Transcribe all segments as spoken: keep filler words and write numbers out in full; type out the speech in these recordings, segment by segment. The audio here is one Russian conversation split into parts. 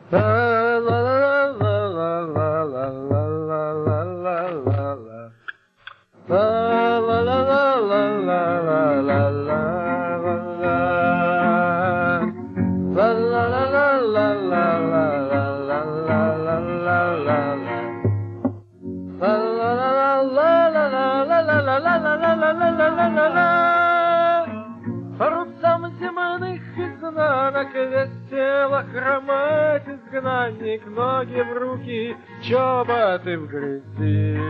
Парусам земных изнанок весело хромать изгнанник, ноги в руки, чоботы в грязи.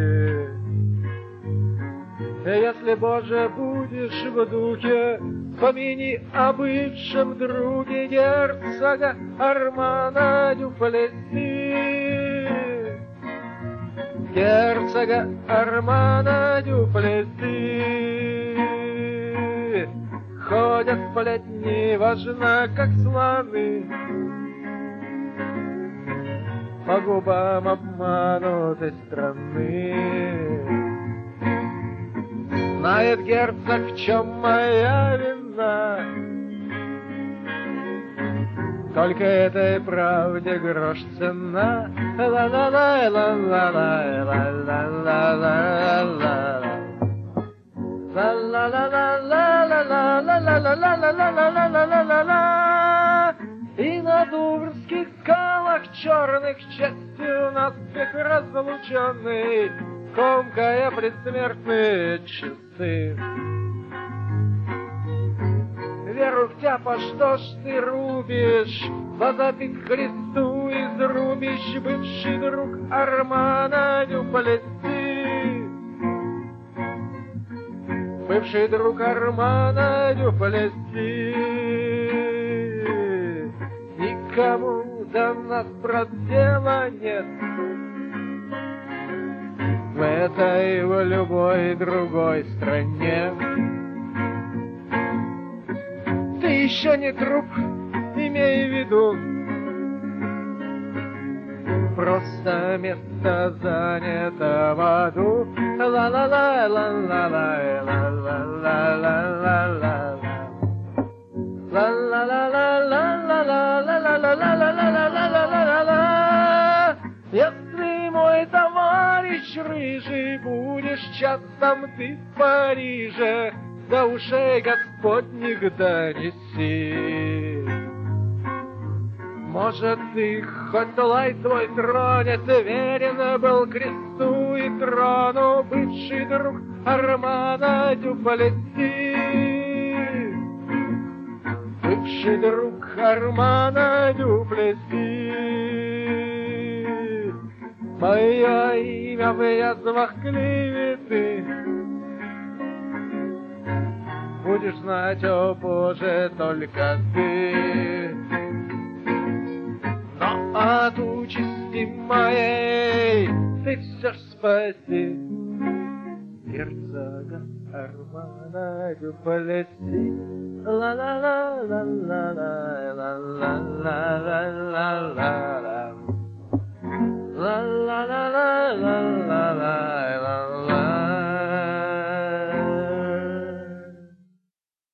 Если, Боже, будешь в духе, помяни о бывшем друге герцога Армана Дюплесси. Герцога Армана Дюплесси. Ходят сплетни, важно, как слоны, по губам обманутой страны. Знает герцог, в чем моя вина, только этой правде грош цена. Ла-ла-ла-ла-ла-ла-ла-ла-ла-ла-ла. Ла-ла-ла-ла-ла-ла-ла-ла-ла-ла-ла-ла-ла-ла. И на дуврских скалах черных частью наспех разлученный, комкая предсмертные часы. Веру в тяпа, что ж ты рубишь, возопит Христу изрубишь, бывший друг Армана Дюплесси. Бывший друг Армана Дюплесси. Никому до нас, брат, дела нет, в этой и в любой другой стране. Ты еще не труп, имей в виду, просто место занято в аду. Ла-ла-ла-ла-ла-ла-ла-ла-ла-ла-ла. Ла-ла-ла-ла-ла-ла-ла-ла-ла-ла-ла-ла-ла. Если, мой товарищ рыжий, будешь частом ты в Париже, до ушей Господних донеси. Может, ты хоть лай твой тронет, верен был кресту и трону бывший друг Армана Дюплесси. Бывший друг Армана Дюплесси. Мое имя в язвах клеветы, будешь знать, о Боже, только ты. Но от участи моей ты все ж спаси герцога Армана Дюплесси. Ла-ла-ла-ла-ла-ла-ла-ла-ла-ла-ла.